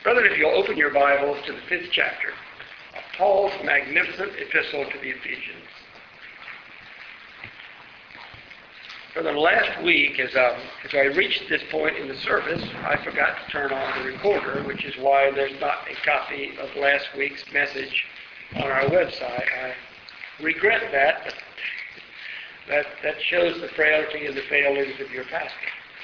Brethren, if you'll open your Bibles to the 5th chapter of Paul's magnificent epistle to the Ephesians. Brethren, last week, as I reached this point in the service, I forgot to turn on the recorder, which is why there's not a copy of last week's message on our website. I regret that, but that shows the frailty and the failings of your pastor.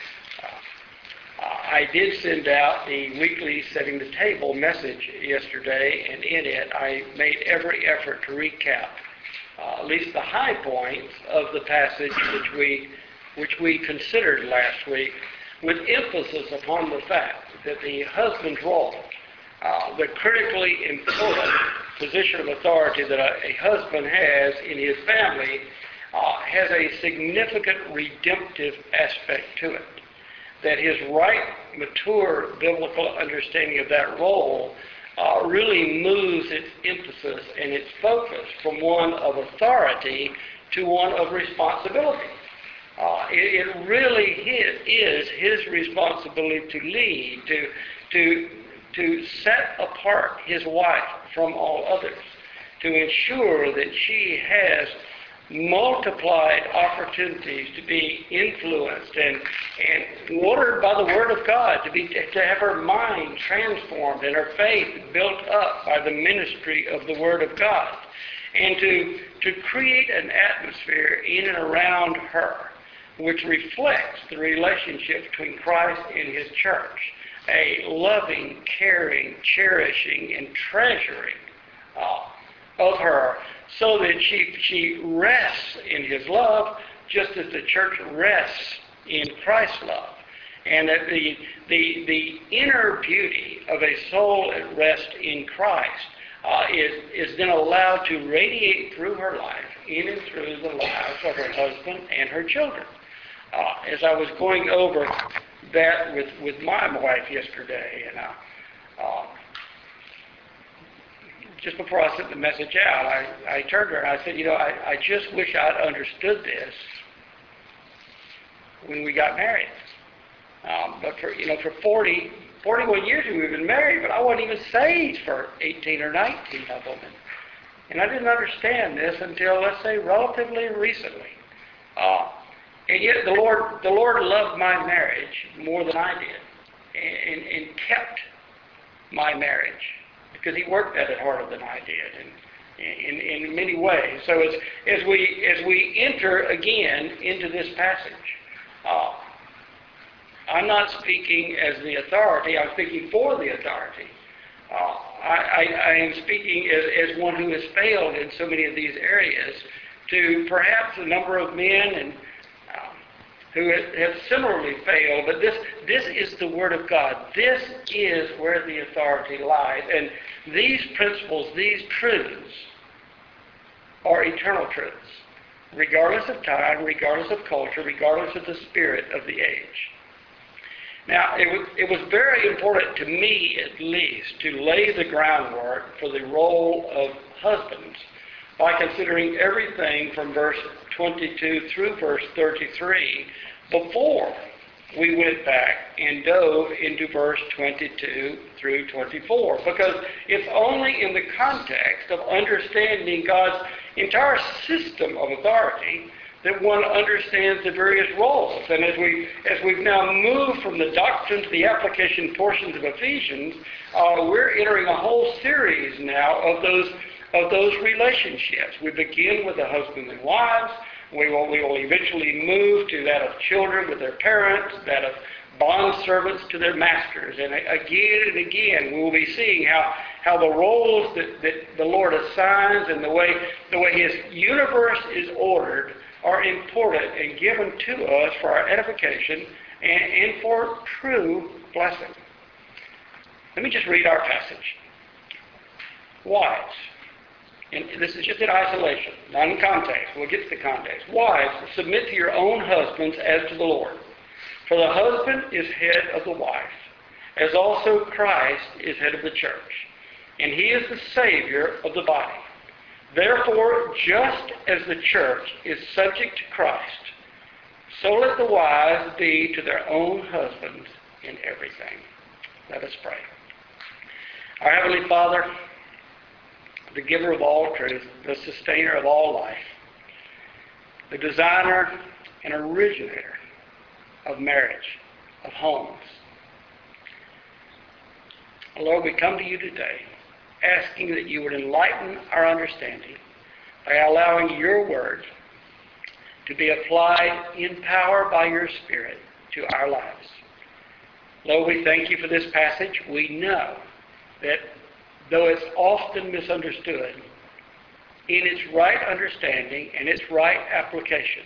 I did send out the weekly Setting the Table message yesterday, and in it I made every effort to recap at least the high points of the passage which we considered last week, with emphasis upon the fact that the husband's role, the critically important position of authority that a husband has in his family, has a significant redemptive aspect to it. That his right, mature biblical understanding of that role really moves its emphasis and its focus from one of authority to one of responsibility. It really is his responsibility to lead, to set apart his wife from all others, to ensure that she has multiplied opportunities to be influenced and watered by the Word of God, to have her mind transformed and her faith built up by the ministry of the Word of God, and to create an atmosphere in and around her which reflects the relationship between Christ and His church, a loving, caring, cherishing, and treasuring of her, so that she rests in His love, just as the church rests in Christ's love. And that the inner beauty of a soul at rest in Christ is then allowed to radiate through her life, in and through the lives of her husband and her children. As I was going over that with my wife yesterday, and just before I sent the message out, I turned to her and I said, I just wish I'd understood this when we got married. But for 41 years we've been married, but I wasn't even saved for 18 or 19 of them. And I didn't understand this until, let's say, relatively recently. And yet the Lord loved my marriage more than I did, and kept my marriage, because He worked at it harder than I did, and in many ways. So as we enter again into this passage, I'm not speaking as the authority. I'm speaking for the authority. I am speaking as one who has failed in so many of these areas, to perhaps a number of men and who have similarly failed. But this is the Word of God. This is where the authority lies. And these principles, these truths, are eternal truths, regardless of time, regardless of culture, regardless of the spirit of the age. Now, it was very important to me, at least, to lay the groundwork for the role of husbands by considering everything from verse 22 through verse 33 before we went back and dove into verse 22 through 24. Because it's only in the context of understanding God's entire system of authority that one understands the various roles. And as we've now moved from the doctrine to the application portions of Ephesians, we're entering a whole series now of those relationships. We begin with the husbands and wives. We will eventually move to that of children with their parents, that of bond servants to their masters. And again and again, we will be seeing how the roles that the Lord assigns and the way His universe is ordered are important and given to us for our edification and for true blessing. Let me just read our passage. Wives. And this is just in isolation, not in context. We'll get to the context. Wives, submit to your own husbands as to the Lord. For the husband is head of the wife, as also Christ is head of the church. And He is the Savior of the body. Therefore, just as the church is subject to Christ, so let the wives be to their own husbands in everything. Let us pray. Our Heavenly Father, the giver of all truth, the sustainer of all life, the designer and originator of marriage, of homes. Lord, we come to you today asking that you would enlighten our understanding by allowing your word to be applied in power by your Spirit to our lives. Lord, we thank you for this passage. We know that though it's often misunderstood, in its right understanding and its right application,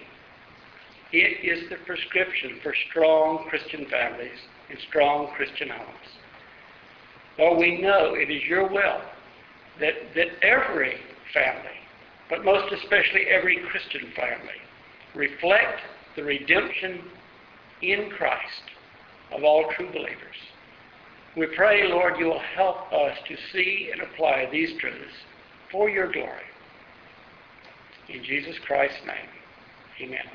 it is the prescription for strong Christian families and strong Christian homes. Lord, we know it is your will that every family, but most especially every Christian family, reflect the redemption in Christ of all true believers. We pray, Lord, you will help us to see and apply these truths for your glory. In Jesus Christ's name, amen.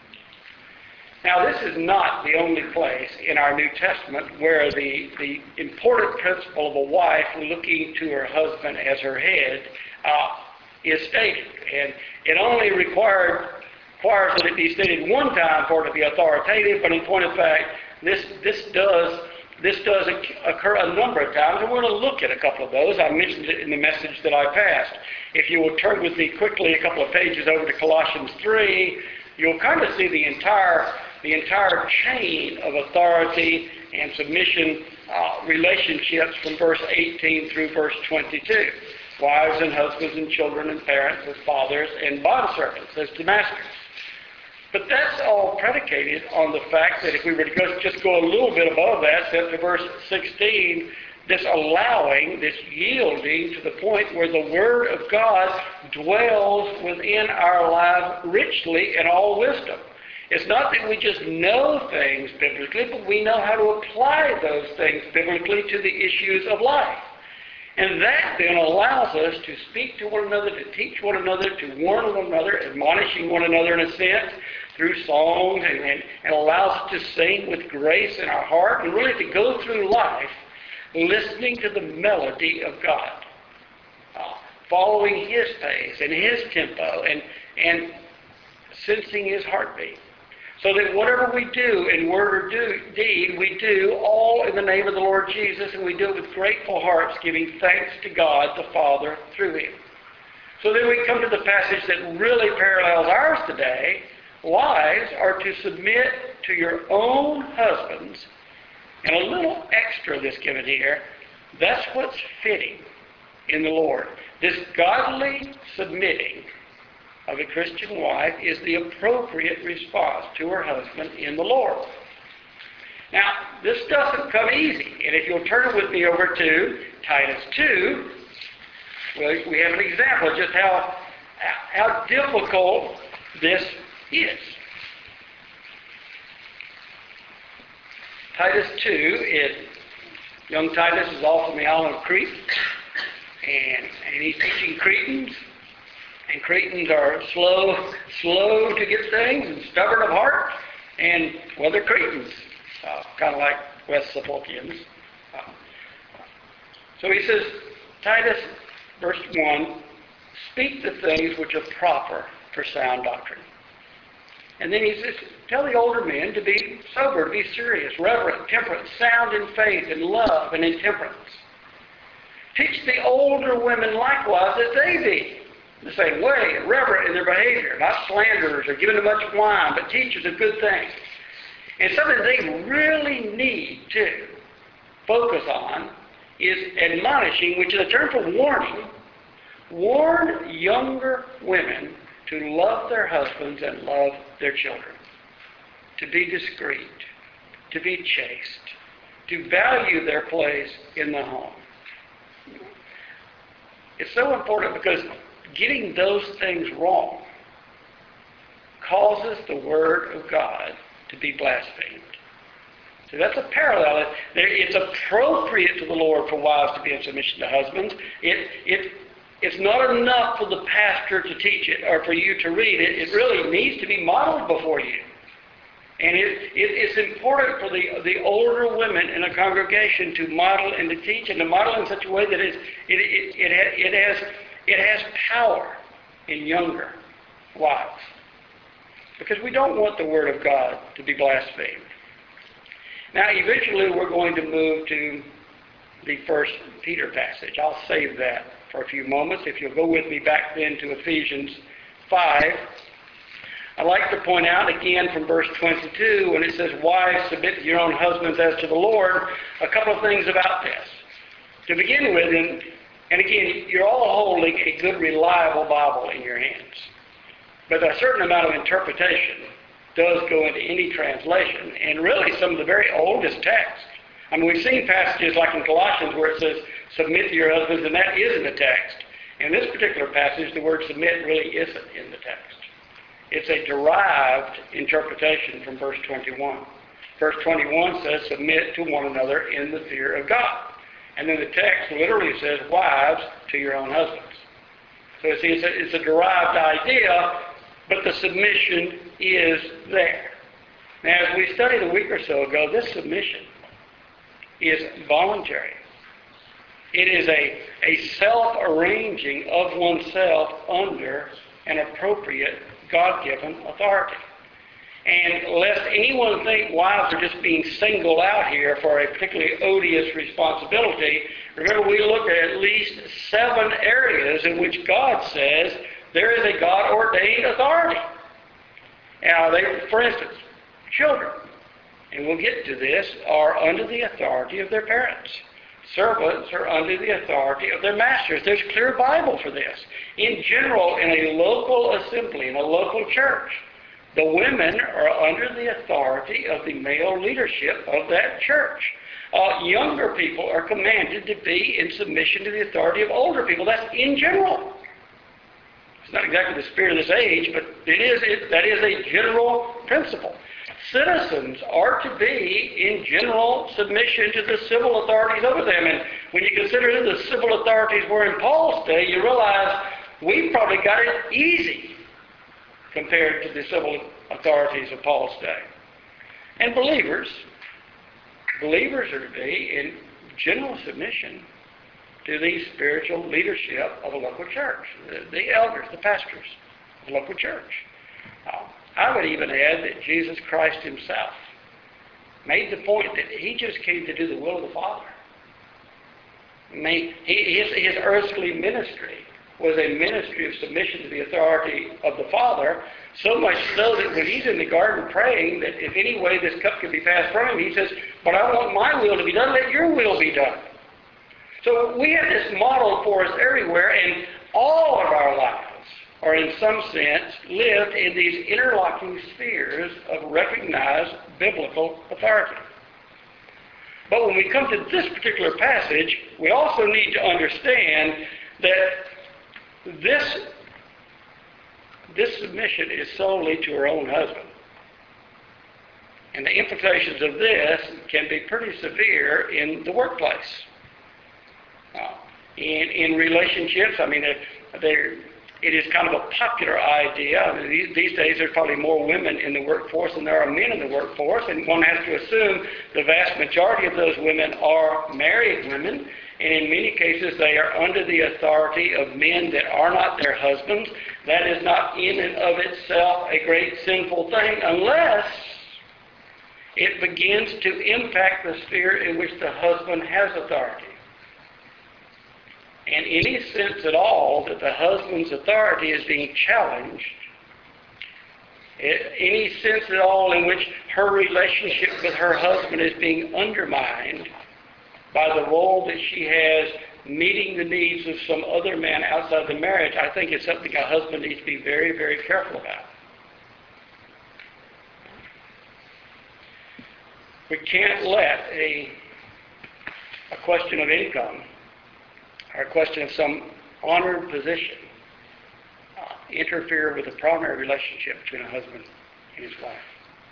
Now, this is not the only place in our New Testament where the important principle of a wife looking to her husband as her head is stated. And it only requires that it be stated one time for it to be authoritative, but in point of fact, this does occur a number of times, and we're going to look at a couple of those. I mentioned it in the message that I passed. If you will turn with me quickly a couple of pages over to Colossians 3, you'll kind of see the entire chain of authority and submission relationships from verse 18 through verse 22. Wives and husbands and children and parents as fathers and bondservants as to masters. But that's all predicated on the fact that if we were to just go a little bit above that, set to verse 16, this allowing, this yielding to the point where the Word of God dwells within our lives richly in all wisdom. It's not that we just know things biblically, but we know how to apply those things biblically to the issues of life. And that then allows us to speak to one another, to teach one another, to warn one another, admonishing one another in a sense, through songs, and allows us to sing with grace in our heart, and really to go through life listening to the melody of God, following His pace and His tempo, and sensing His heartbeat. So that whatever we do in word or deed, we do all in the name of the Lord Jesus, and we do it with grateful hearts, giving thanks to God the Father through Him. So then we come to the passage that really parallels ours today. Wives are to submit to your own husbands, and a little extra that's given here, that's what's fitting in the Lord. This godly submitting of a Christian wife is the appropriate response to her husband in the Lord. Now, this doesn't come easy, and if you'll turn with me over to Titus 2, well, we have an example of just how difficult this is. Titus 2 is, young Titus is off on the island of Crete, and he's teaching Cretans, and Cretans are slow to get things and stubborn of heart, and well, they're Cretans, kind of like West Suffolkians. So he says, Titus, verse 1, speak the things which are proper for sound doctrine. And then he says, tell the older men to be sober, to be serious, reverent, temperate, sound in faith, in love, and in temperance. Teach the older women likewise that they be the same way, reverent in their behavior, not slanderers or giving too much wine, but teachers of good things. And something they really need to focus on is admonishing, which is a term for warning. Warn younger women to love their husbands and love their children, to be discreet, to be chaste, to value their place in the home. It's so important because getting those things wrong causes the Word of God to be blasphemed. So that's a parallel. It's appropriate to the Lord for wives to be in submission to husbands. It's not enough for the pastor to teach it or for you to read it. It really needs to be modeled before you. And it's important for the older women in a congregation to model and to teach, and to model in such a way that it has power in younger wives. Because we don't want the Word of God to be blasphemed. Now, eventually we're going to move to the 1 Peter passage. I'll save that for a few moments. If you'll go with me back then to Ephesians 5. I'd like to point out again from verse 22 when it says, "Wives, submit to your own husbands as to the Lord," a couple of things about this. To begin with, and again, you're all holding a good, reliable Bible in your hands. But a certain amount of interpretation does go into any translation, and really some of the very oldest texts. I mean, we've seen passages like in Colossians where it says, "Submit to your husbands," and that is in the text. In this particular passage, the word "submit" really isn't in the text. It's a derived interpretation from verse 21. Verse 21 says, "Submit to one another in the fear of God." And then the text literally says, "Wives, to your own husbands." So see, it's a derived idea, but the submission is there. Now, as we studied a week or so ago, this submission is voluntary. It is a self-arranging of oneself under an appropriate God-given authority. And lest anyone think wives are just being singled out here for a particularly odious responsibility, remember we looked at least 7 areas in which God says there is a God-ordained authority. Now, for instance, children, and we'll get to this, are under the authority of their parents. Servants are under the authority of their masters. There's a clear Bible for this. In general, in a local assembly, in a local church, the women are under the authority of the male leadership of that church. Younger people are commanded to be in submission to the authority of older people. That's in general. It's not exactly the spirit of this age, but that is a general principle. Citizens are to be in general submission to the civil authorities over them. And when you consider who the civil authorities were in Paul's day, you realize we've probably got it easy compared to the civil authorities of Paul's day. And believers are to be in general submission to the spiritual leadership of a local church, the elders, the pastors of a local church. I would even add that Jesus Christ himself made the point that he just came to do the will of the Father. His earthly ministry was a ministry of submission to the authority of the Father, so much so that when he's in the garden praying that if any way this cup could be passed from him, he says, "But I want my will to be done, let your will be done." So we have this model for us everywhere, and all of our lives are in some sense lived in these interlocking spheres of recognized biblical authority. But when we come to this particular passage, we also need to understand that this submission is solely to her own husband. And the implications of this can be pretty severe in the workplace. In relationships, I mean, it is kind of a popular idea. I mean, these days there's probably more women in the workforce than there are men in the workforce, and one has to assume the vast majority of those women are married women, and in many cases they are under the authority of men that are not their husbands. That is not in and of itself a great sinful thing unless it begins to impact the sphere in which the husband has authority. And any sense at all that the husband's authority is being challenged, any sense at all in which her relationship with her husband is being undermined by the role that she has meeting the needs of some other man outside the marriage, I think it's something a husband needs to be very, very careful about. We can't let a question of income or a question of some honored position interfere with the primary relationship between a husband and his wife.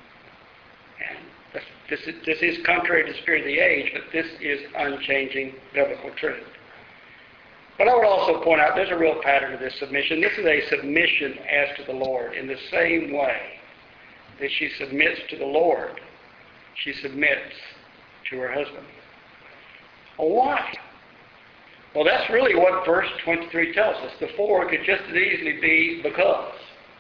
And this is contrary to the spirit of the age, but this is unchanging biblical truth. But I would also point out there's a real pattern to this submission. This is a submission as to the Lord in the same way that she submits to the Lord. She submits to her husband. Well, why? Well, that's really what verse 23 tells us. The for could just as easily be because.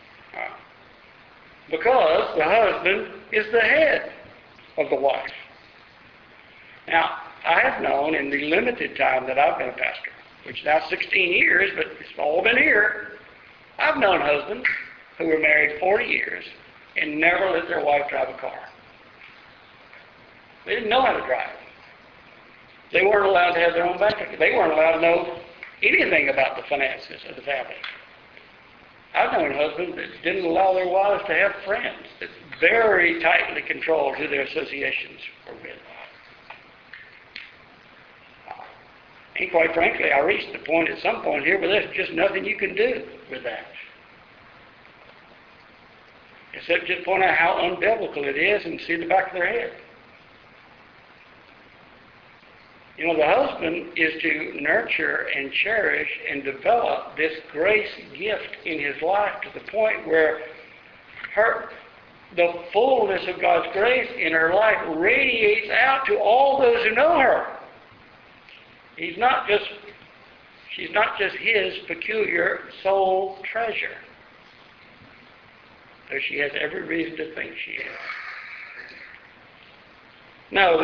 Because the husband is the head of the wife. Now, I have known in the limited time that I've been a pastor, which is now 16 years, but it's all been here, I've known husbands who were married 40 years and never let their wife drive a car. They didn't know how to drive. They weren't allowed to have their own bank account. They weren't allowed to know anything about the finances of the family. I've known husbands that didn't allow their wives to have friends, that very tightly controlled who their associations were with. And quite frankly, I reached the point at some point here where there's just nothing you can do with that. Except just point out how unbiblical it is and see the back of their head. You know, the husband is to nurture and cherish and develop this grace gift in his life to the point where the fullness of God's grace in her life radiates out to all those who know her. She's not just his peculiar soul treasure, though she has every reason to think she is. No,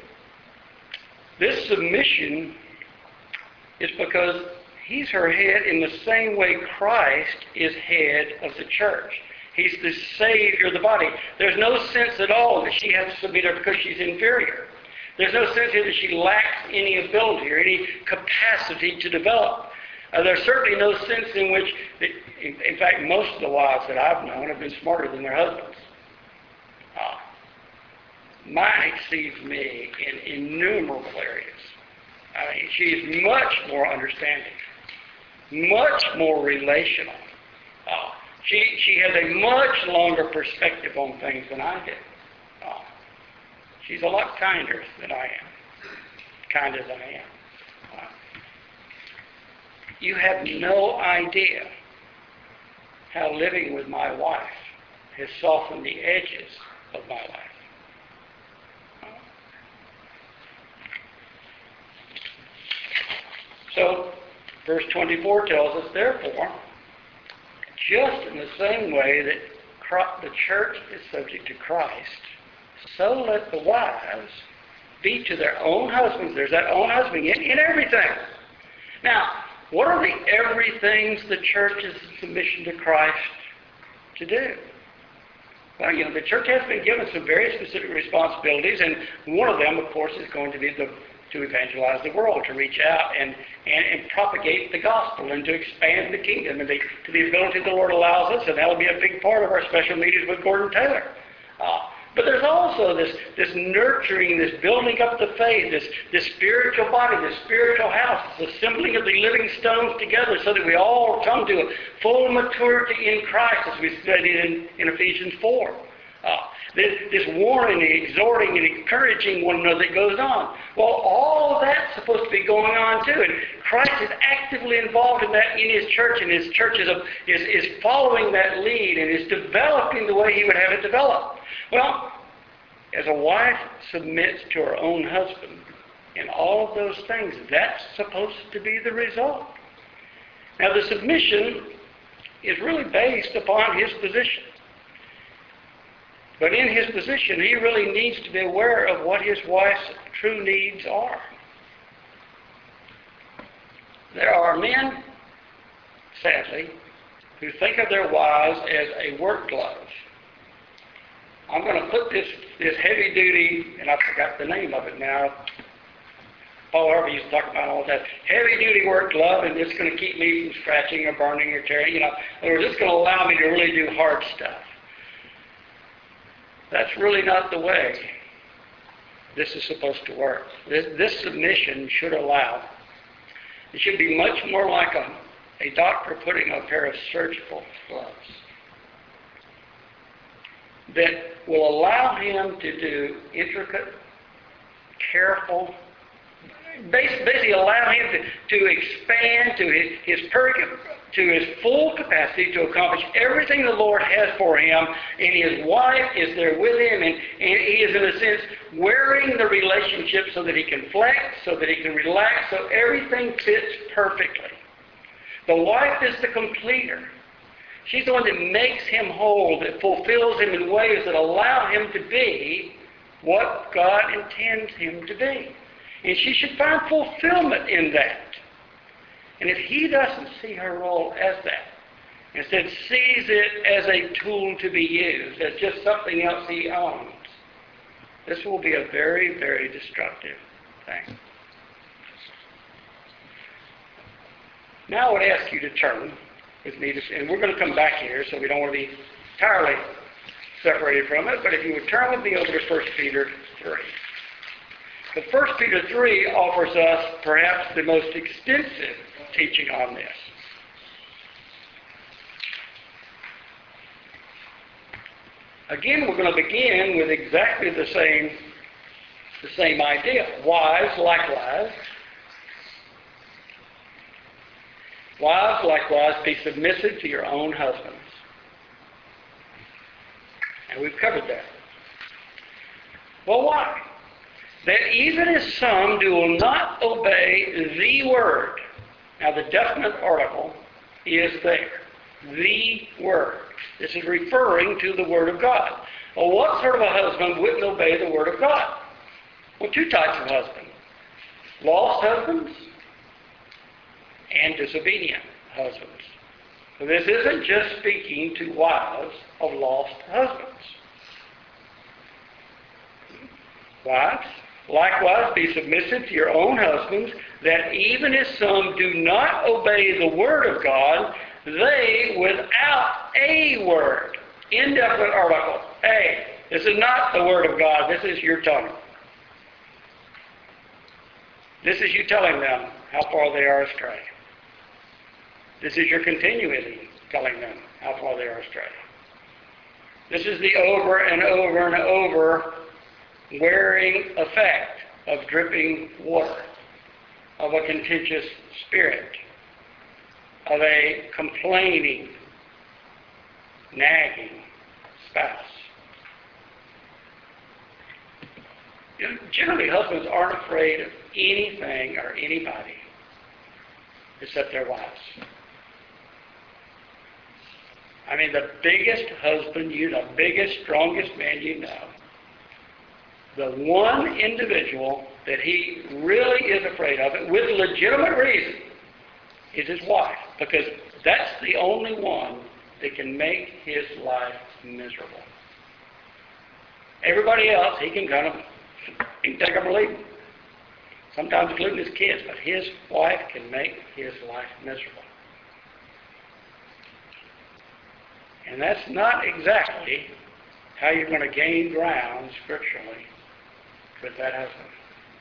this submission is because he's her head in the same way Christ is head of the church. He's the Savior of the body. There's no sense at all that she has to submit her because she's inferior. There's no sense here that she lacks any ability or any capacity to develop. There's certainly no sense in which, in fact, most of the wives that I've known have been smarter than their husbands. Mine exceeds me in innumerable areas. I mean, she is much more understanding, much more relational. She has a much longer perspective on things than I do. She's a lot kinder than I am, kind as I am. You have no idea how living with my wife has softened the edges of my life. So, verse 24 tells us, therefore, just in the same way that the church is subject to Christ, so let the wives be to their own husbands. There's that own husband in everything. Now, what are the everythings the church is in submission to Christ to do? Well, you know, the church has been given some very specific responsibilities, and one of them, of course, is going to be to evangelize the world, to reach out and propagate the gospel and to expand the kingdom and to the ability the Lord allows us, and that will be a big part of our special meetings with Gordon Taylor. But there's also this nurturing, this building up the faith, this spiritual body, this spiritual house, this assembling of the living stones together so that we all come to a full maturity in Christ, as we studied in Ephesians 4. This warning and exhorting and encouraging one another that goes on. Well, all of that's supposed to be going on too. And Christ is actively involved in that in His church, and His church is following that lead and is developing the way He would have it develop. Well, as a wife submits to her own husband in all of those things, that's supposed to be the result. Now, the submission is really based upon his position. But in his position, he really needs to be aware of what his wife's true needs are. There are men, sadly, who think of their wives as a work glove. I'm going to put this heavy-duty, and I forgot the name of it now. Paul Harvey used to talk about all that. Heavy-duty work glove, and it's going to keep me from scratching or burning or tearing. You know, in other words, it's going to allow me to really do hard stuff. That's really not the way this is supposed to work. This submission should allow. It should be much more like a doctor putting a pair of surgical gloves that will allow him to do intricate, careful, basically allow him to expand to his full capacity to accomplish everything the Lord has for him, and his wife is there with him, and he is in a sense wearing the relationship so that he can flex, so that he can relax, so everything fits perfectly. The wife is the completer. She's the one that makes him whole, that fulfills him in ways that allow him to be what God intends him to be. And she should find fulfillment in that. And if he doesn't see her role as that, instead sees it as a tool to be used, as just something else he owns, this will be a very, very destructive thing. Now I would ask you to turn with me, and we're going to come back here, so we don't want to be entirely separated from it, but if you would turn with me over to 1 Peter 3. But 1 Peter 3 offers us perhaps the most extensive teaching on this. Again, we're going to begin with exactly the same idea. Wives, likewise, be submissive to your own husbands. And we've covered that. Well, why? That even as some do not obey the word. Now, the definite article is there. The word. This is referring to the word of God. Well, what sort of a husband wouldn't obey the word of God? Well, two types of husbands. Lost husbands and disobedient husbands. So this isn't just speaking to wives of lost husbands. Wives, likewise, be submissive to your own husbands, that even as some do not obey the word of God, they, without a word, indefinite article, a. This is not the word of God. This is your tongue. This is you telling them how far they are astray. This is your continually telling them how far they are astray. This is the over and over and over wearing effect of dripping water, of a contentious spirit, of a complaining, nagging spouse. You know, generally, husbands aren't afraid of anything or anybody except their wives. I mean, the biggest husband you know, biggest, strongest man you know, the one individual that he really is afraid of, it with legitimate reason, is his wife, because that's the only one that can make his life miserable. Everybody else, he can take them or leave them. Sometimes including his kids, but his wife can make his life miserable. And that's not exactly how you're going to gain ground scripturally with that husband.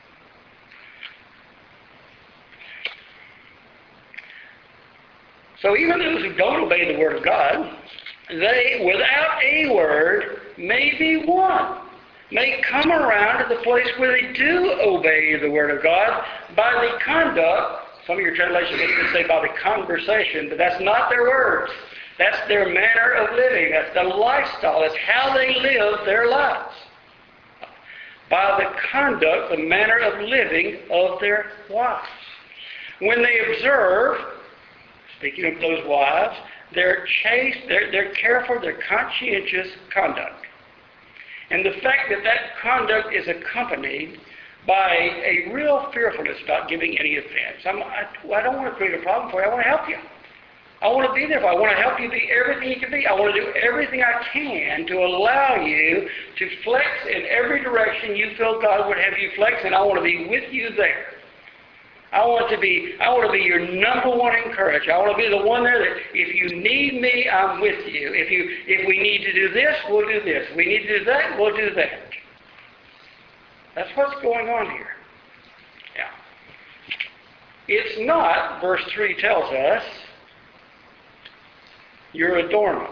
So even those who don't obey the word of God, they, without a word, may be won, may come around to the place where they do obey the word of God by the conduct. Some of your translations may say by the conversation, but that's not their words. That's their manner of living. That's the lifestyle. That's how they live their lives. By the conduct, the manner of living of their wives. When they observe, speaking of those wives, their chaste, their careful, their conscientious conduct. And the fact that that conduct is accompanied by a real fearfulness about giving any offense. I don't want to create a problem for you. I want to help you. I want to be there. I want to help you be everything you can be. I want to do everything I can to allow you to flex in every direction you feel God would have you flex, and I want to be with you there. I want to be your number one encourager. I want to be the one there that if you need me, I'm with you. If we need to do this, we'll do this. If we need to do that, we'll do that. That's what's going on here. Yeah. It's not, verse 3 tells us, your adornment.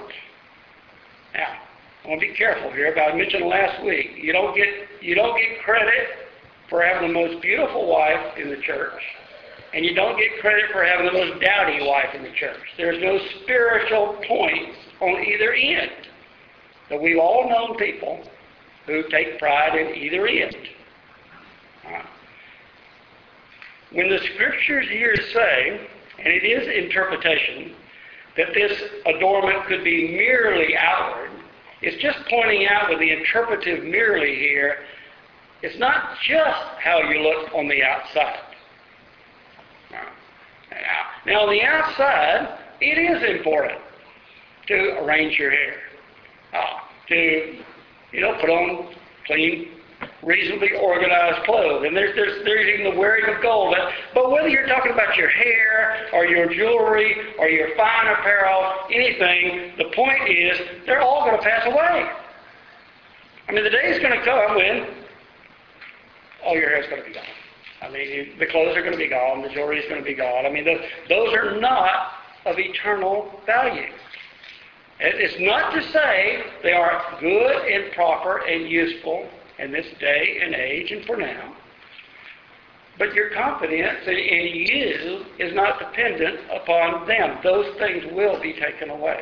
Now, I want to be careful here, but I mentioned last week, you don't get credit for having the most beautiful wife in the church, and you don't get credit for having the most dowdy wife in the church. There's no spiritual points on either end. But we've all known people who take pride in either end. When the scriptures here say, and it is interpretation, that this adornment could be merely outward, it's just pointing out with the interpretive merely here, it's not just how you look on the outside. Now on the outside, it is important to arrange your hair, to put on clean, reasonably organized clothes. And there's even the wearing of gold. But whether you're talking about your hair or your jewelry or your fine apparel, anything, the point is they're all going to pass away. I mean, the day is going to come when all your hair is going to be gone. I mean, the clothes are going to be gone. The jewelry is going to be gone. I mean, those are not of eternal value. It's not to say they aren't good and proper and useful in this day and age and for now. But your confidence in you is not dependent upon them. Those things will be taken away.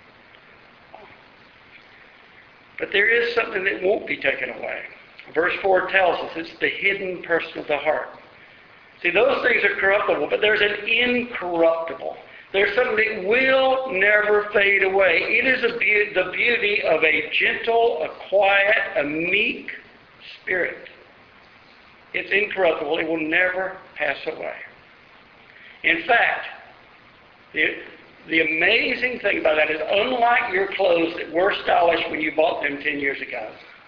But there is something that won't be taken away. Verse 4 tells us it's the hidden person of the heart. See, those things are corruptible, but there's an incorruptible. There's something that will never fade away. It is the beauty of a gentle, a quiet, a meek spirit. It's incorruptible. It will never pass away. In fact, the amazing thing about that is, unlike your clothes that were stylish when you bought them 10 years ago,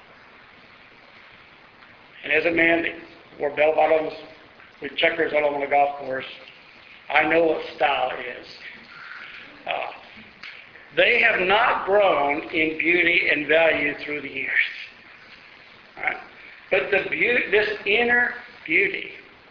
and as a man that wore bell-bottoms with checkers out on the golf course, I know what style is. They have not grown in beauty and value through the years. Right? But this inner beauty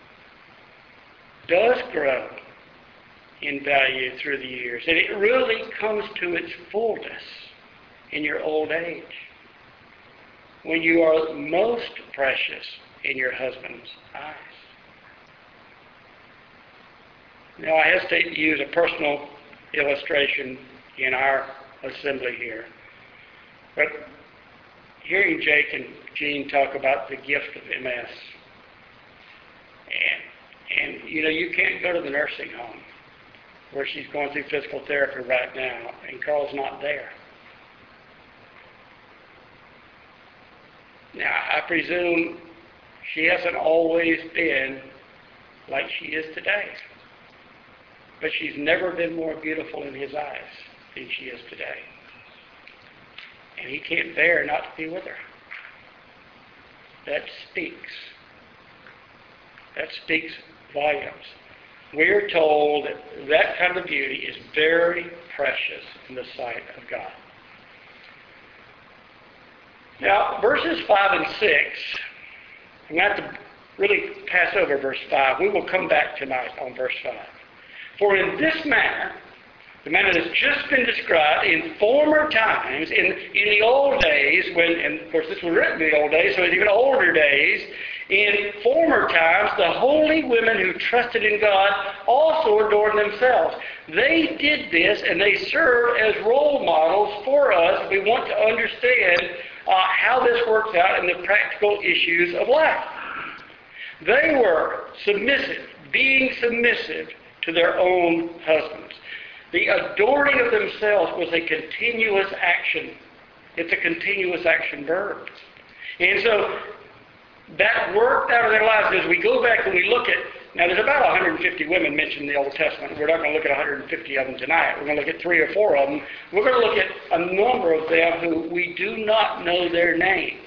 does grow in value through the years. And it really comes to its fullness in your old age, when you are most precious in your husband's eyes. Now, I hesitate to use a personal illustration in our assembly here, but hearing Jake and Jean talk about the gift of MS, and you can't go to the nursing home where she's going through physical therapy right now, and Carl's not there. Now, I presume she hasn't always been like she is today. But she's never been more beautiful in his eyes than she is today. And he can't bear not to be with her. That speaks volumes. We're told that kind of beauty is very precious in the sight of God. Now, verses 5 and 6, I'm going to have to really pass over verse 5. We will come back tonight on verse 5. For in this manner, the manner that's just been described, in former times, in the old days, and of course this was written in the old days, so it's even older days, in former times, the holy women who trusted in God also adorned themselves. They did this, and they serve as role models for us if we want to understand how this works out in the practical issues of life. They were being submissive to their own husbands. The adorning of themselves was a continuous action. It's a continuous action verb. And so that worked out of their lives. As we go back and we look at, now there's about 150 women mentioned in the Old Testament. We're not going to look at 150 of them tonight. We're going to look at 3 or 4 of them. We're going to look at a number of them who we do not know their names.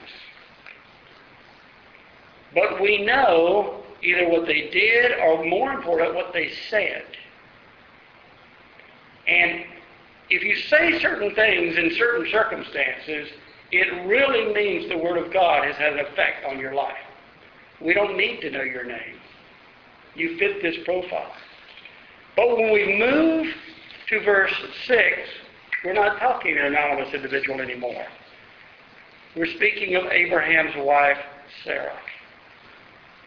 But we know either what they did or, more important, what they said. And if you say certain things in certain circumstances, it really means the Word of God has had an effect on your life. We don't need to know your name. You fit this profile. But when we move to verse 6, we're not talking an anonymous individual anymore. We're speaking of Abraham's wife, Sarah.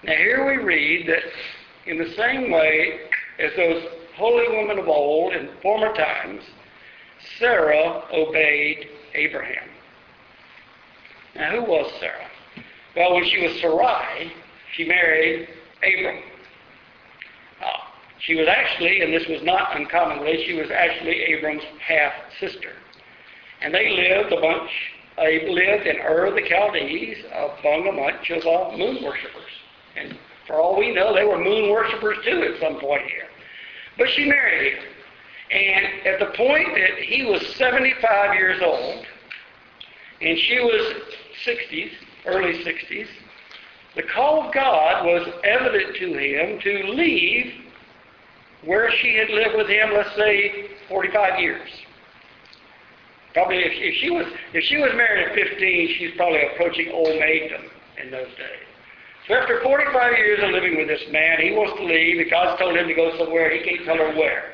Now here we read that in the same way as those holy women of old in former times, Sarah obeyed Abraham. Now who was Sarah? Well, when she was Sarai, she married Abram. She was actually, and this was not uncommonly, she was actually Abram's half-sister. And they lived in Ur of the Chaldees, among a bunch of moon worshippers. And for all we know, they were moon worshippers too at some point here. But she married him. And at the point that he was 75 years old, and she was 60s, early 60s, the call of God was evident to him to leave where she had lived with him, let's say, 45 years. Probably if she was married at 15, she's probably approaching old maiddom in those days. So after 45 years of living with this man, he wants to leave, and God's told him to go somewhere. He can't tell her where.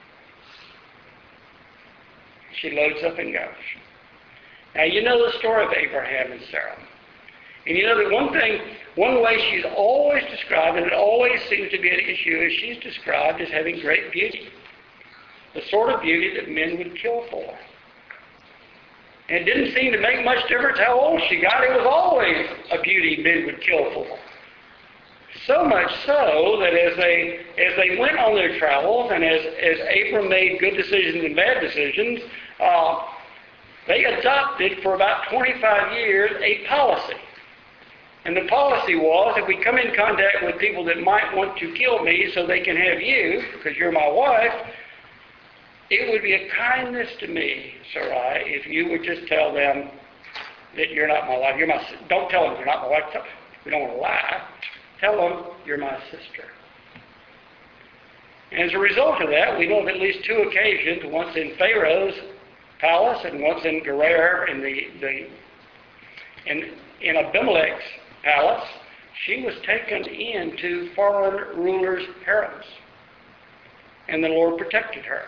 She loads up and goes. Now, you know the story of Abraham and Sarah. And you know that one way she's always described, and it always seems to be an issue, is she's described as having great beauty. The sort of beauty that men would kill for. And it didn't seem to make much difference how old she got. It was always a beauty men would kill for. So much so that as they went on their travels, and as Abram made good decisions and bad decisions, they adopted for about 25 years a policy. And the policy was, if we come in contact with people that might want to kill me so they can have you, because you're my wife, it would be a kindness to me, Sarai, if you would just tell them that you're not my wife. Don't tell them you're not my wife. We don't want to lie. Tell them you're my sister. And as a result of that, we know of at least two occasions, once in Pharaoh's palace and once in Gerar in Abimelech's palace, she was taken into foreign rulers' harems. And the Lord protected her.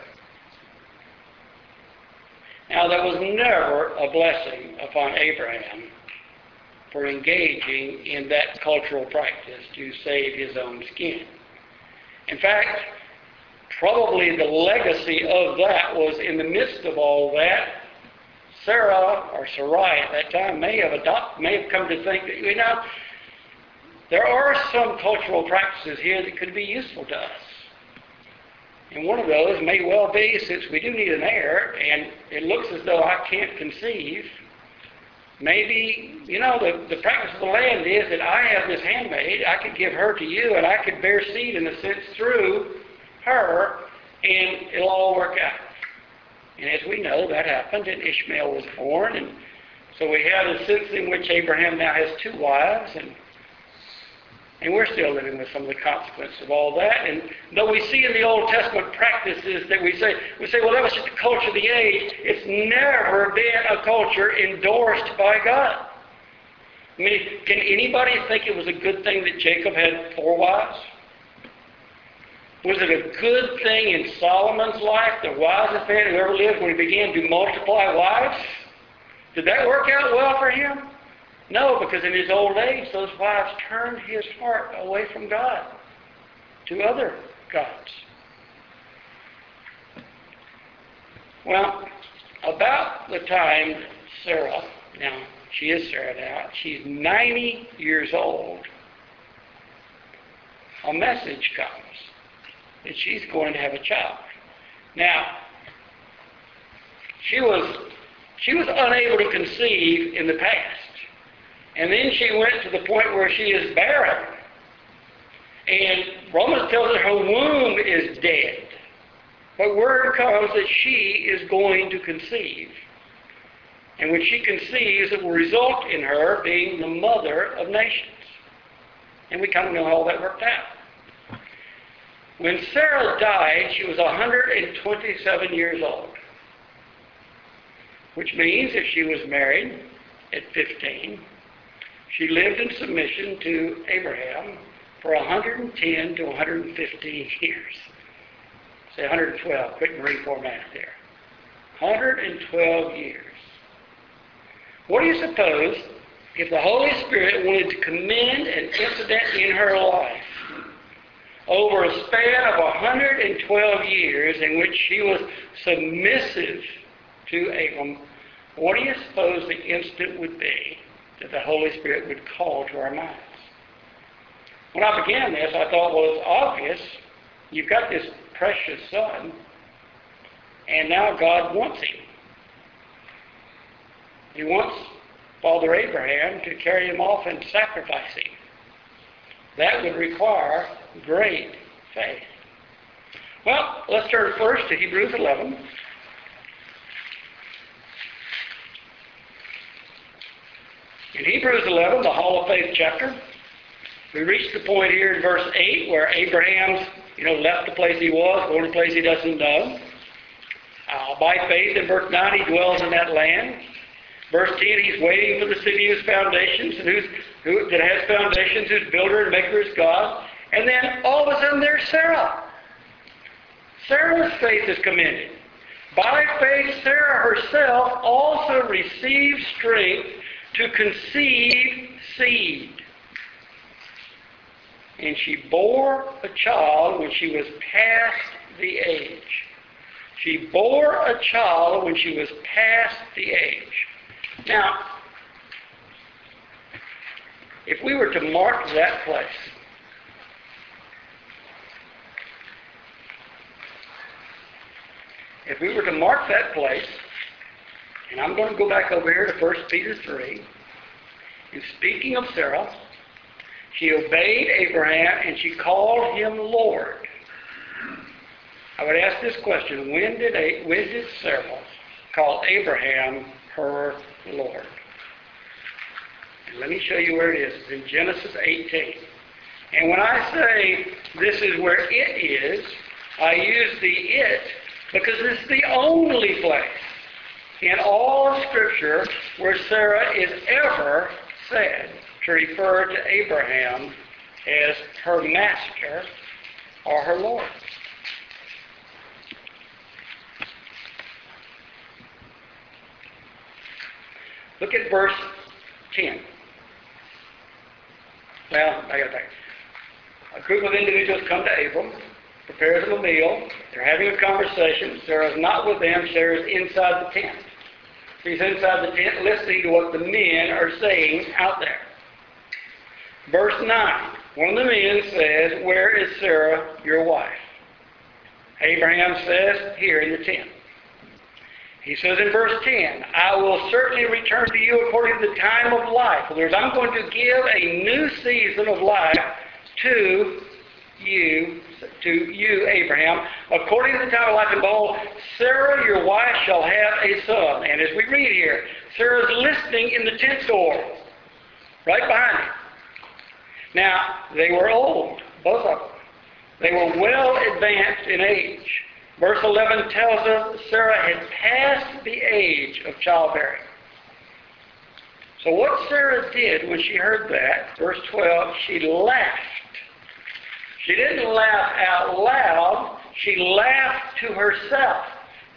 Now, there was never a blessing upon Abraham for engaging in that cultural practice to save his own skin. In fact, probably the legacy of that was in the midst of all that, Sarah, or Sarai at that time, may have come to think that, there are some cultural practices here that could be useful to us. And one of those may well be, since we do need an heir, and it looks as though I can't conceive, maybe, the practice of the land is that I have this handmaid, I could give her to you, and I could bear seed, in a sense, through her, and it'll all work out. And as we know, that happened, and Ishmael was born, and so we have a sense in which Abraham now has two wives, and we're still living with some of the consequences of all that. And though we see in the Old Testament practices that we say, well, that was just the culture of the age, it's never been a culture endorsed by God. I mean, can anybody think it was a good thing that Jacob had 4 wives? Was it a good thing in Solomon's life, the wisest man who ever lived, when he began to multiply wives? Did that work out well for him? No, because in his old age, those wives turned his heart away from God to other gods. Well, about the time Sarah, now she is Sarah now, she's 90 years old, a message comes that she's going to have a child. Now, she was unable to conceive in the past. And then she went to the point where she is barren. And Romans tells us her womb is dead. But word comes that she is going to conceive. And when she conceives, it will result in her being the mother of nations. And we kind of know how all that worked out. When Sarah died, she was 127 years old. Which means if she was married at 15, she lived in submission to Abraham for 110 to 115 years. Say 112, quick Marine Corps math there. 112 years. What do you suppose if the Holy Spirit wanted to commend an incident in her life over a span of 112 years in which she was submissive to Abram, what do you suppose the incident would be that the Holy Spirit would call to our minds? When I began this, I thought, well, it's obvious. You've got this precious son, and now God wants him. He wants Father Abraham to carry him off and sacrifice him. That would require great faith. Well, let's turn first to Hebrews 11. In Hebrews 11, the Hall of Faith chapter, we reach the point here in verse 8 where Abraham's, left the place he was, going to a place he doesn't know. By faith, in verse 9, he dwells in that land. Verse 10, he's waiting for the city whose foundations, and that has foundations, whose builder and maker is God. And then all of a sudden there's Sarah. Sarah's faith is commended. By faith, Sarah herself also received strength to conceive seed. And she bore a child when she was past the age. She bore a child when she was past the age. Now, if we were to mark that place, and I'm going to go back over here to 1 Peter 3, and speaking of Sarah, she obeyed Abraham and she called him Lord. I would ask this question, when did Sarah call Abraham her Lord? And let me show you where it is. It's in Genesis 18. And when I say this is where it is, I use the it because it's the only place in all of Scripture where Sarah is ever said to refer to Abraham as her master or her Lord. Look at verse 10. Well, I got to think. A group of individuals come to Abram, prepares them a meal. They're having a conversation. Sarah's not with them. Sarah's inside the tent. She's inside the tent listening to what the men are saying out there. Verse 9. One of the men says, "Where is Sarah, your wife?" Abraham says, "Here in the tent." He says in verse 10, "I will certainly return to you according to the time of life." In other words, I'm going to give a new season of life to you, Abraham, according to the time of life. And behold, Sarah, your wife, shall have a son. And as we read here, Sarah's listening in the tent door, right behind him. Now, they were old, both of them. They were well advanced in age. Verse 11 tells us Sarah had passed the age of childbearing. So what Sarah did when she heard that, verse 12, she laughed. She didn't laugh out loud. She laughed to herself.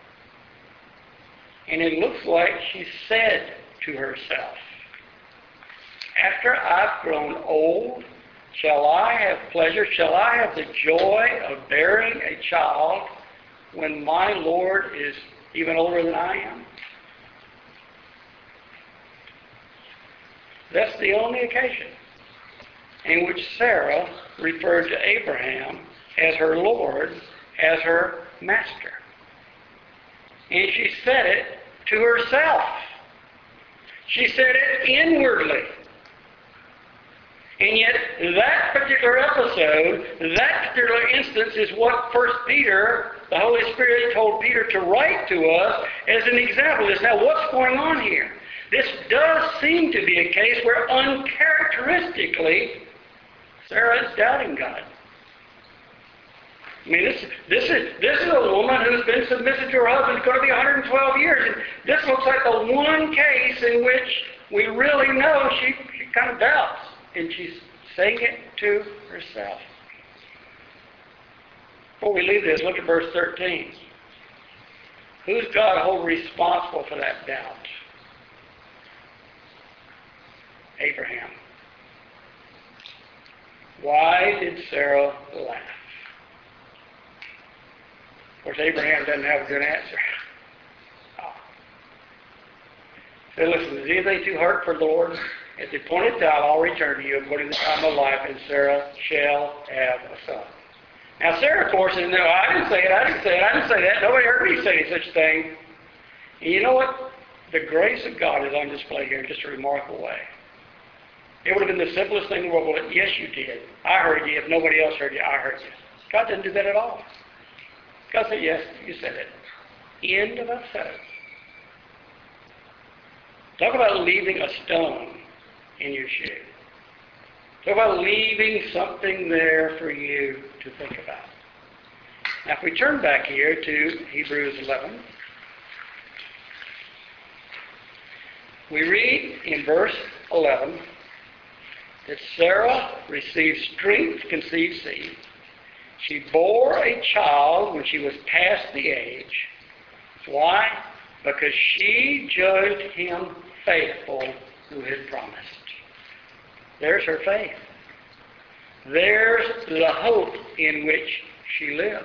And it looks like she said to herself, "After I've grown old, shall I have pleasure, shall I have the joy of bearing a child when my Lord is even older than I am?" That's the only occasion in which Sarah referred to Abraham as her Lord, as her master. And she said it to herself. She said it inwardly. And yet, that particular episode, that particular instance is what 1 Peter, the Holy Spirit told Peter to write to us as an example of this. Now, what's going on here? This does seem to be a case where uncharacteristically, Sarah is doubting God. I mean, this is a woman who's been submissive to her husband. It's going to be 112 years. And this looks like the one case in which we really know she kind of doubts. And she's saying it to herself. Before we leave this, look at verse 13. Who's God hold responsible for that doubt? Abraham. Why did Sarah laugh? Of course, Abraham doesn't have a good answer. So listen, is anything too hard for the Lord? At the appointed time, I'll return to you according to the time of life, and Sarah shall have a son. Now, Sarah, of course, says, no, I didn't say it, I didn't say it, I didn't say that. Nobody heard me say such a thing. And you know what? The grace of God is on display here in just a remarkable way. It would have been the simplest thing in the world. Well, yes, you did. I heard you. If nobody else heard you, I heard you. God didn't do that at all. God said, yes, you said it. End of episode. Talk about leaving a stone in your shoe. Talk about leaving something there for you to think about. Now, if we turn back here to Hebrews 11, we read in verse 11 that Sarah received strength to conceive seed. She bore a child when she was past the age. Why? Because she judged him faithful who had promised. There's her faith. There's the hope in which she lived.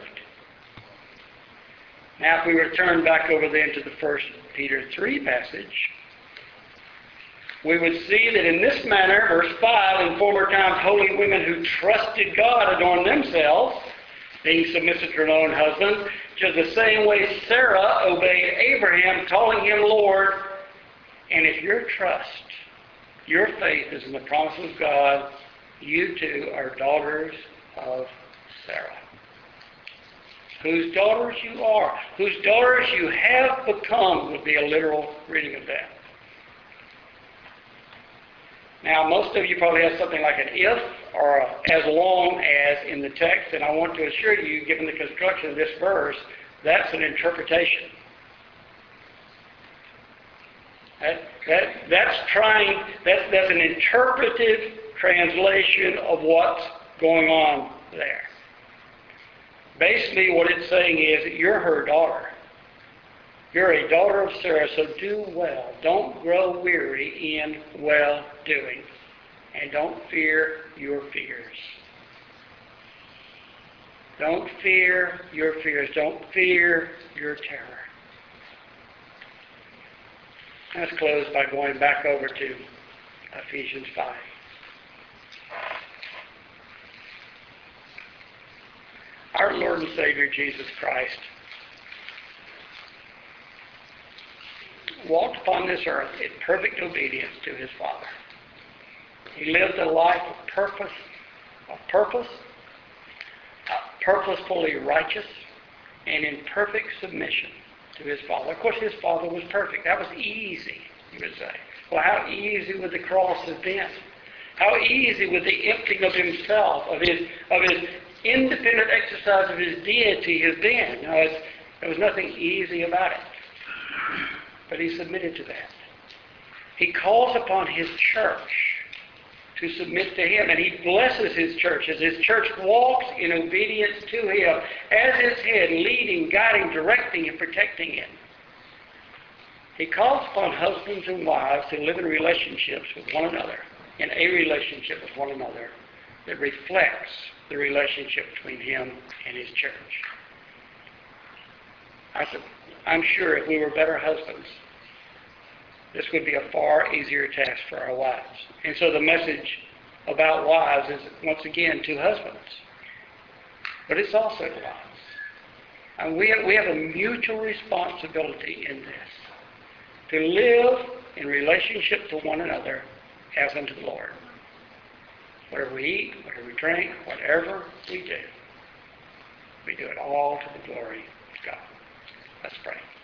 Now, if we return back over then to the 1 Peter 3 passage, we would see that in this manner, verse 5, in former times holy women who trusted God adorned themselves, being submissive to their own husbands, just the same way Sarah obeyed Abraham, calling him Lord. And if your trust, your faith is in the promises of God, you too are daughters of Sarah. Whose daughters you are, whose daughters you have become, would be a literal reading of that. Now, most of you probably have something like an if or a as long as in the text, and I want to assure you, given the construction of this verse, that's an interpretation. That's an interpretive translation of what's going on there. Basically, what it's saying is that you're her daughter. You're a daughter of Sarah, so do well. Don't grow weary in well-doing. And don't fear your fears. Don't fear your fears. Don't fear your terror. Let's close by going back over to Ephesians 5. Our Lord and Savior, Jesus Christ, walked upon this earth in perfect obedience to his Father. He lived a life of purposefully righteous, and in perfect submission to his Father. Of course, his Father was perfect. That was easy, you would say. Well, how easy would the cross have been? How easy would the emptying of himself, of his independent exercise of his deity have been? No, there was nothing easy about it. But he submitted to that. He calls upon his church to submit to him, and he blesses his church as his church walks in obedience to him as his head, leading, guiding, directing, and protecting it. He calls upon husbands and wives to live in relationships with one another, in a relationship with one another that reflects the relationship between him and his church. I'm sure if we were better husbands, this would be a far easier task for our wives. And so the message about wives is, once again, to husbands. But it's also to wives. And we have a mutual responsibility in this, to live in relationship to one another as unto the Lord. Whatever we eat, whatever we drink, whatever we do it all to the glory of God. Let's pray.